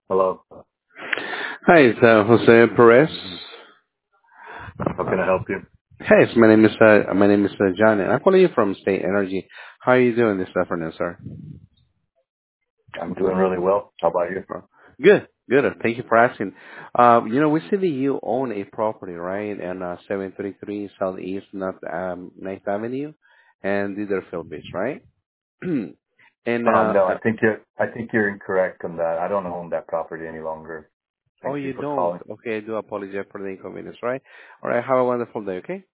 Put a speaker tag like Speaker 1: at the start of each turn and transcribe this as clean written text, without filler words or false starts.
Speaker 1: Hello.
Speaker 2: Hi, it's Jose Perez.
Speaker 1: How can I help you?
Speaker 2: Hey, my name is John, and I'm calling you from State Energy. How are you doing this afternoon, sir?
Speaker 1: I'm doing really well. How about you?
Speaker 2: Well, good, good. Thank you for asking. We see that you own a property, right, and 733 Southeast North 9th Avenue, and Diderfield Beach, right? and
Speaker 1: No, I think you're incorrect on that. I don't own that property any longer.
Speaker 2: oh,
Speaker 1: Thank you
Speaker 2: you
Speaker 1: for
Speaker 2: don't?
Speaker 1: calling.
Speaker 2: Okay, I do apologize for the inconvenience, right? All right, have a wonderful day. Okay.